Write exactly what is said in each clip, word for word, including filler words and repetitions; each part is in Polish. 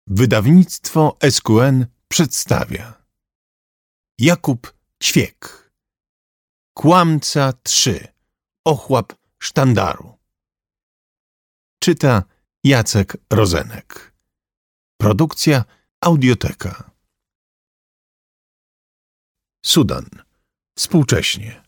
Wydawnictwo S Q N przedstawia Jakub Ćwiek. Kłamca trzy. Ochłap sztandaru. Czyta Jacek Rozenek. Produkcja Audioteka. Sudan. Współcześnie.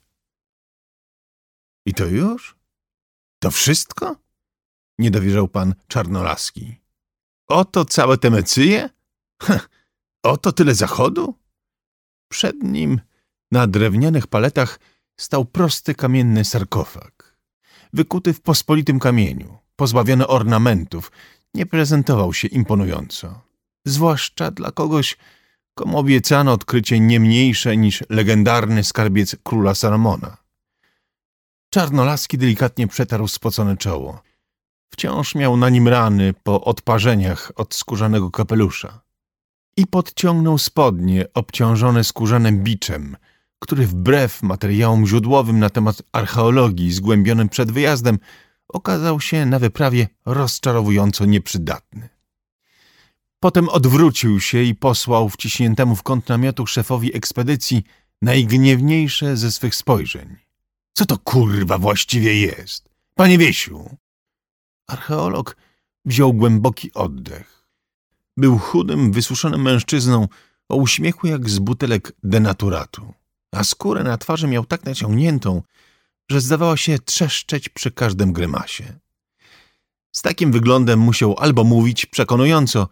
I to już? To wszystko? Nie dowierzał pan Czarnolaski. Oto całe te mecyje? Heh, oto tyle zachodu? Przed nim na drewnianych paletach stał prosty kamienny sarkofag. Wykuty w pospolitym kamieniu, pozbawiony ornamentów, nie prezentował się imponująco. Zwłaszcza dla kogoś, komu obiecano odkrycie nie mniejsze niż legendarny skarbiec króla Salomona. Czarnolaski delikatnie przetarł spocone czoło. Wciąż miał na nim rany po odparzeniach od skórzanego kapelusza. I podciągnął spodnie obciążone skórzanym biczem, który wbrew materiałom źródłowym na temat archeologii zgłębionym przed wyjazdem okazał się na wyprawie rozczarowująco nieprzydatny. Potem odwrócił się i posłał wciśniętemu w kąt namiotu szefowi ekspedycji najgniewniejsze ze swych spojrzeń. Co to kurwa właściwie jest? Panie Wiesiu! Archeolog wziął głęboki oddech. Był chudym, wysuszonym mężczyzną o uśmiechu jak z butelek denaturatu, a skórę na twarzy miał tak naciągniętą, że zdawała się trzeszczeć przy każdym grymasie. Z takim wyglądem musiał albo mówić przekonująco,